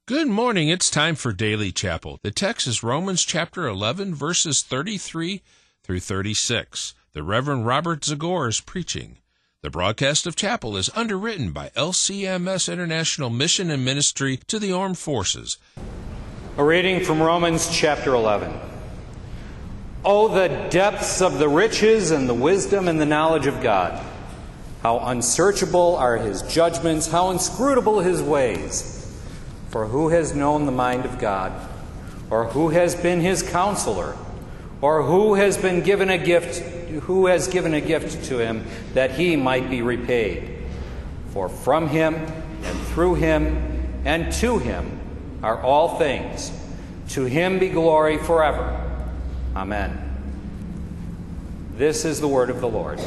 Good morning. It's time for Daily Chapel. The text is Romans chapter 11, verses 33 through 36. The Reverend Robert Zagor is preaching. The broadcast of chapel is underwritten by LCMS International Mission and Ministry to the Armed Forces. A reading from Romans chapter 11. Oh, the depths of the riches and the wisdom and the knowledge of God! How unsearchable are His judgments, how inscrutable His ways! For who has known the mind of God? Or who has been His counselor? Or who has given a gift to Him that He might be repaid? For from Him and through Him and to Him are all things. To Him be glory forever. Amen. This is the word of the Lord.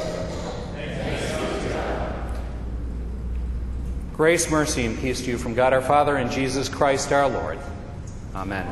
Grace, mercy, and peace to you from God our Father and Jesus Christ our Lord. Amen.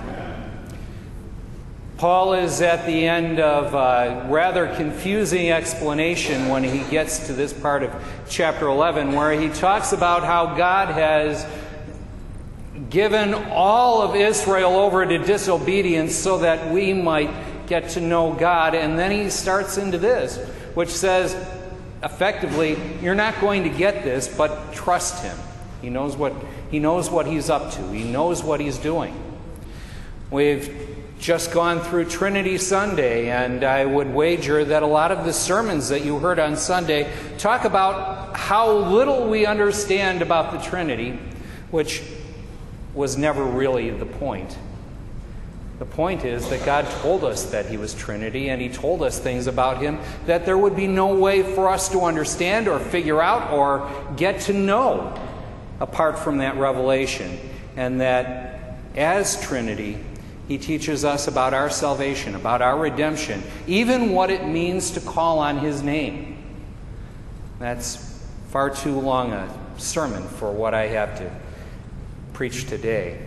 Paul is at the end of a rather confusing explanation when he gets to this part of chapter 11, where he talks about how God has given all of Israel over to disobedience so that we might get to know God. And then he starts into this, which says, effectively, you're not going to get this, but trust Him. He knows what He's up to. He knows what He's doing. We've just gone through Trinity Sunday, and I would wager that a lot of the sermons that you heard on Sunday talk about how little we understand about the Trinity, which was never really the point. The point is that God told us that He was Trinity, and He told us things about Him that there would be no way for us to understand or figure out or get to know apart from that revelation. And that as Trinity, He teaches us about our salvation, about our redemption, even what it means to call on His name. That's far too long a sermon for what I have to preach today.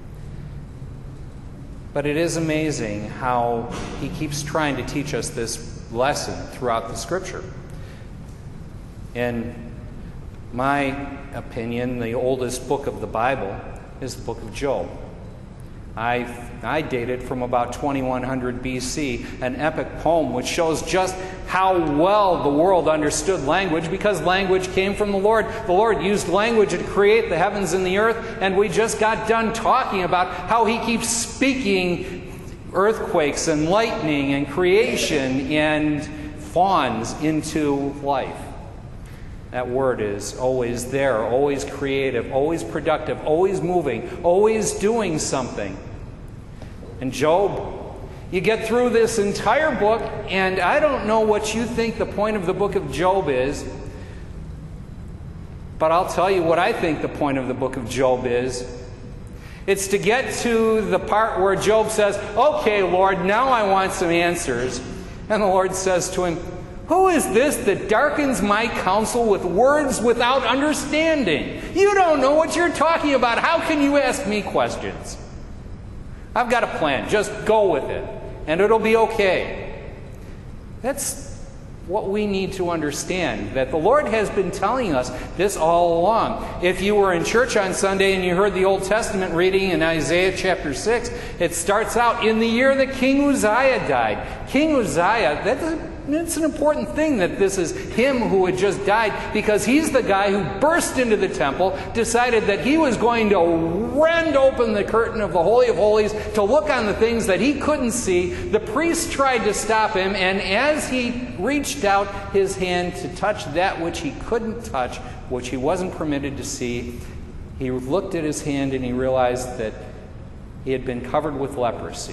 But it is amazing how He keeps trying to teach us this lesson throughout the Scripture. In my opinion, the oldest book of the Bible is the book of Job. I date it from about 2100 BC, an epic poem which shows just how well the world understood language, because language came from the Lord. The Lord used language to create the heavens and the earth, and we just got done talking about how He keeps speaking earthquakes and lightning and creation and fawns into life. That word is always there, always creative, always productive, always moving, always doing something. And Job, you get through this entire book, and I don't know what you think the point of the book of Job is, but I'll tell you what I think the point of the book of Job is. It's to get to the part where Job says, "Okay, Lord, now I want some answers." And the Lord says to him, "Who is this that darkens my counsel with words without understanding? You don't know what you're talking about. How can you ask me questions? I've got a plan. Just go with it, and it'll be okay." That's what we need to understand, that the Lord has been telling us this all along. If you were in church on Sunday and you heard the Old Testament reading in Isaiah chapter 6, it starts out, in the year that King Uzziah died. King Uzziah, it's an important thing that this is him who had just died, because he's the guy who burst into the temple, decided that he was going to rend open the curtain of the Holy of Holies to look on the things that he couldn't see. The priest tried to stop him, and as he reached out his hand to touch that which he couldn't touch, which he wasn't permitted to see, he looked at his hand and he realized that he had been covered with leprosy.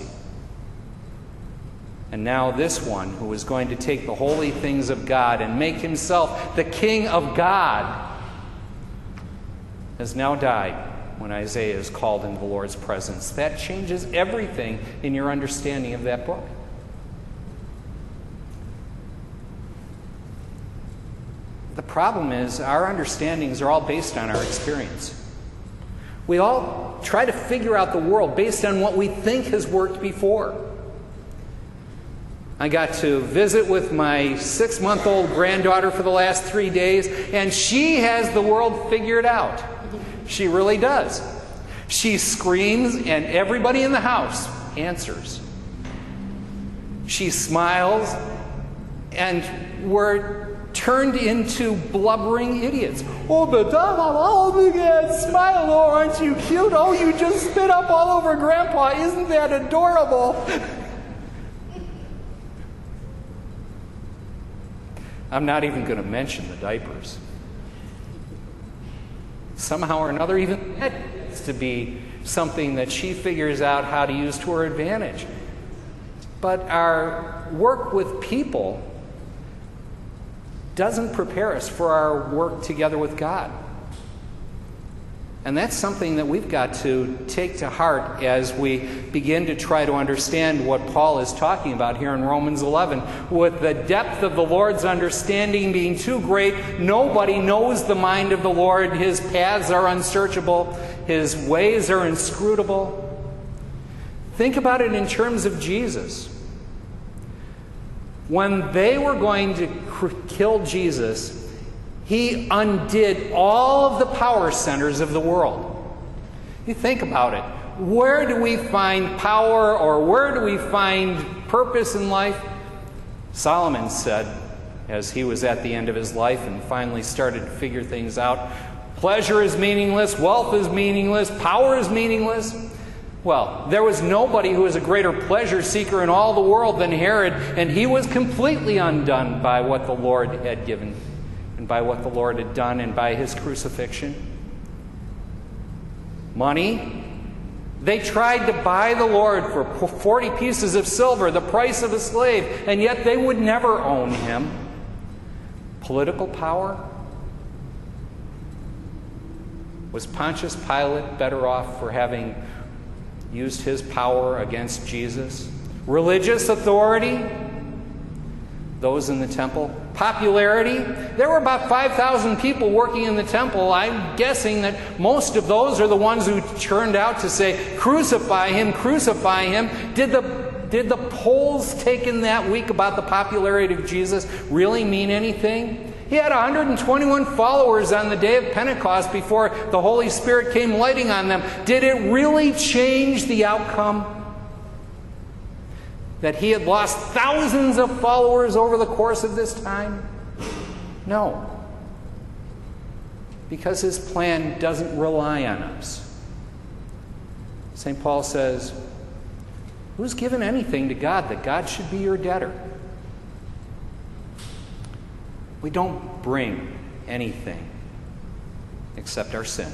And now this one, who was going to take the holy things of God and make himself the King of God, has now died when Isaiah is called into the Lord's presence. That changes everything in your understanding of that book. The problem is our understandings are all based on our experience. We all try to figure out the world based on what we think has worked before. I got to visit with my 6-month-old granddaughter for the last 3 days, and she has the world figured out. She really does. She screams, and everybody in the house answers. She smiles, and we're turned into blubbering idiots. Oh, but oh, smile, oh, aren't you cute? Oh, you just spit up all over Grandpa. Isn't that adorable? I'm not even going to mention the diapers. Somehow or another, even that gets to be something that she figures out how to use to her advantage. But our work with people doesn't prepare us for our work together with God. And that's something that we've got to take to heart as we begin to try to understand what Paul is talking about here in Romans 11. With the depth of the Lord's understanding being too great, nobody knows the mind of the Lord. His paths are unsearchable. His ways are inscrutable. Think about it in terms of Jesus. When they were going to kill Jesus, he undid all of the power centers of the world. You think about it. Where do we find power, or where do we find purpose in life? Solomon said, as he was at the end of his life and finally started to figure things out, pleasure is meaningless, wealth is meaningless, power is meaningless. Well, there was nobody who was a greater pleasure seeker in all the world than Herod, and he was completely undone by what the Lord had given, and by what the Lord had done, and by his crucifixion. Money. They tried to buy the Lord for 40 pieces of silver, the price of a slave, and yet they would never own him. Political power. Was Pontius Pilate better off for having used his power against Jesus? Religious authority, those in the temple. Popularity, there were about 5,000 people working in the temple. I'm guessing that most of those are the ones who turned out to say, crucify him, crucify him. Did the polls taken that week about the popularity of Jesus really mean anything? He had 121 followers on the day of Pentecost before the Holy Spirit came lighting on them. Did it really change the outcome? That he had lost thousands of followers over the course of this time? No. Because his plan doesn't rely on us. St. Paul says, who's given anything to God that God should be your debtor? We don't bring anything except our sin.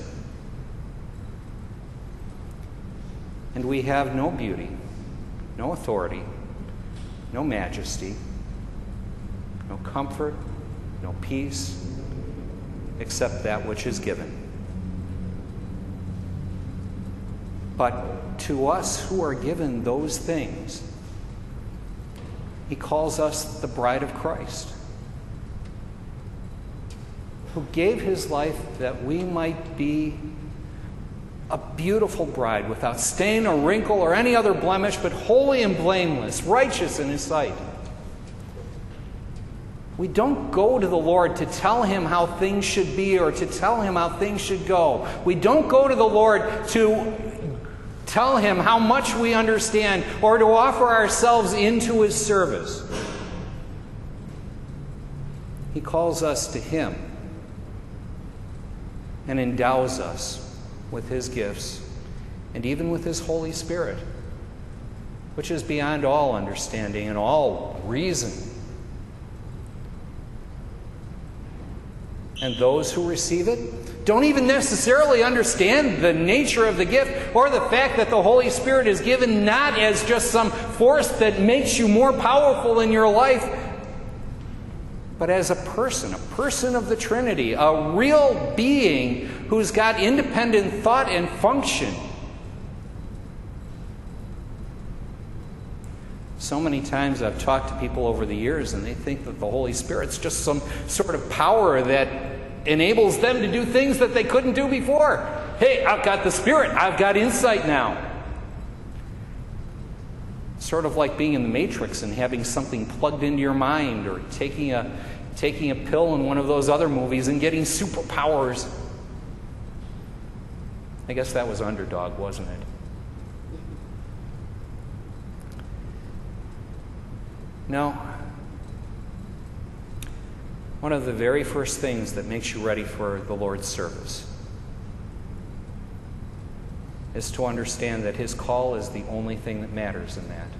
And we have no beauty, no authority, no majesty, no comfort, no peace, except that which is given. But to us who are given those things, he calls us the bride of Christ, who gave his life that we might be a beautiful bride without stain or wrinkle or any other blemish, but holy and blameless, righteous in his sight. We don't go to the Lord to tell him how things should be or to tell him how things should go. We don't go to the Lord to tell him how much we understand or to offer ourselves into his service. He calls us to him and endows us with his gifts and even with his Holy Spirit, which is beyond all understanding and all reason. And those who receive it don't even necessarily understand the nature of the gift or the fact that the Holy Spirit is given not as just some force that makes you more powerful in your life, but as a person of the Trinity, a real being who's got independent thought and function. So many times I've talked to people over the years and they think that the Holy Spirit's just some sort of power that enables them to do things that they couldn't do before. Hey, I've got the Spirit. I've got insight now. Sort of like being in the Matrix and having something plugged into your mind, or taking a pill in one of those other movies and getting superpowers. I guess that was underdog, wasn't it? No. One of the very first things that makes you ready for the Lord's service is to understand that His call is the only thing that matters in that.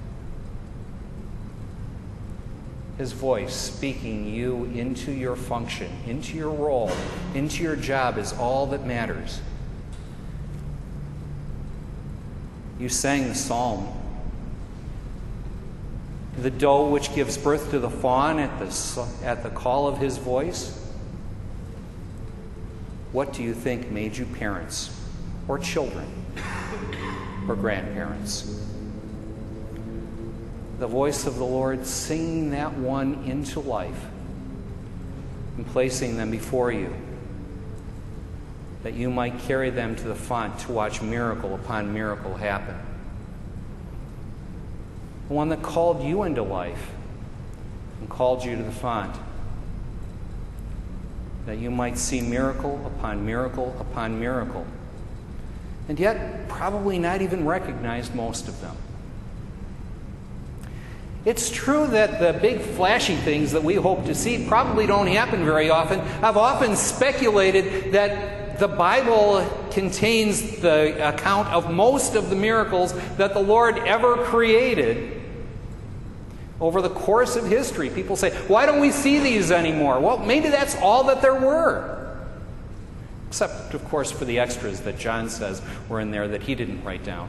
His voice speaking you into your function, into your role, into your job is all that matters. You sang the psalm. The doe which gives birth to the fawn at the call of His voice. What do you think made you parents or children or grandparents? The voice of the Lord singing that one into life and placing them before you, that you might carry them to the font to watch miracle upon miracle happen. The one that called you into life and called you to the font, that you might see miracle upon miracle upon miracle, and yet probably not even recognize most of them. It's true that the big flashy things that we hope to see probably don't happen very often. I've often speculated that the Bible contains the account of most of the miracles that the Lord ever created over the course of history. People say, why don't we see these anymore? Well, maybe that's all that there were. Except, of course, for the extras that John says were in there that he didn't write down.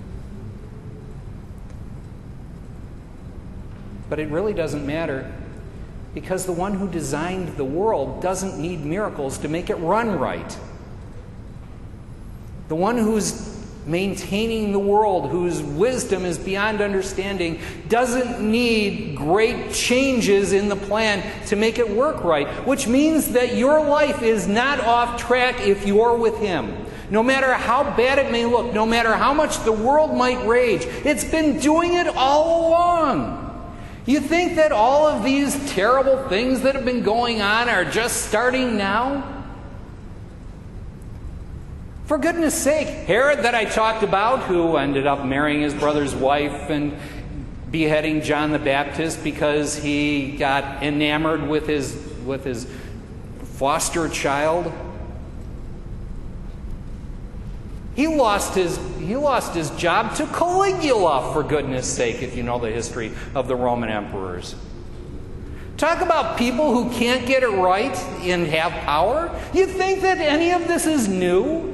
But it really doesn't matter, because the one who designed the world doesn't need miracles to make it run right. The one who's maintaining the world, whose wisdom is beyond understanding, doesn't need great changes in the plan to make it work right, which means that your life is not off track if you're with Him. No matter how bad it may look, no matter how much the world might rage, it's been doing it all along. You think that all of these terrible things that have been going on are just starting now? For goodness sake, Herod that I talked about, who ended up marrying his brother's wife and beheading John the Baptist because he got enamored with his foster child. He lost his job to Caligula, for goodness sake, if you know the history of the Roman emperors. Talk about people who can't get it right and have power. You think that any of this is new?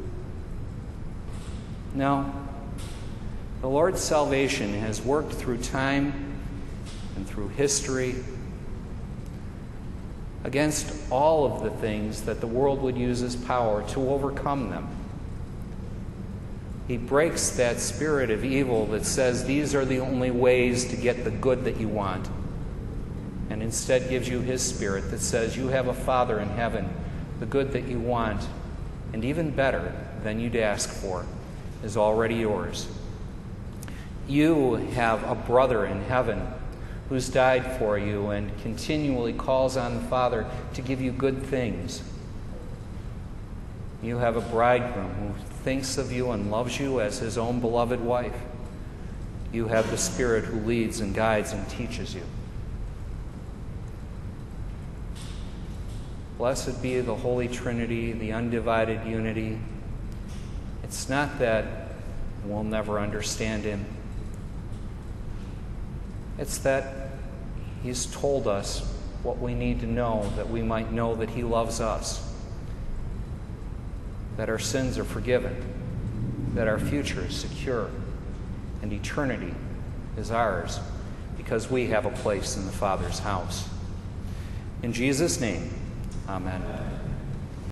No. The Lord's salvation has worked through time and through history against all of the things that the world would use as power to overcome them. He breaks that spirit of evil that says these are the only ways to get the good that you want, and instead gives you His Spirit that says you have a Father in heaven. The good that you want, and even better than you'd ask for, is already yours. You have a brother in heaven who's died for you and continually calls on the Father to give you good things. You have a bridegroom who thinks of you and loves you as his own beloved wife. You have the Spirit who leads and guides and teaches you. Blessed be the Holy Trinity, the undivided unity. It's not that we'll never understand Him. It's that He's told us what we need to know, that we might know that He loves us, that our sins are forgiven, that our future is secure, and eternity is ours because we have a place in the Father's house. In Jesus' name, amen.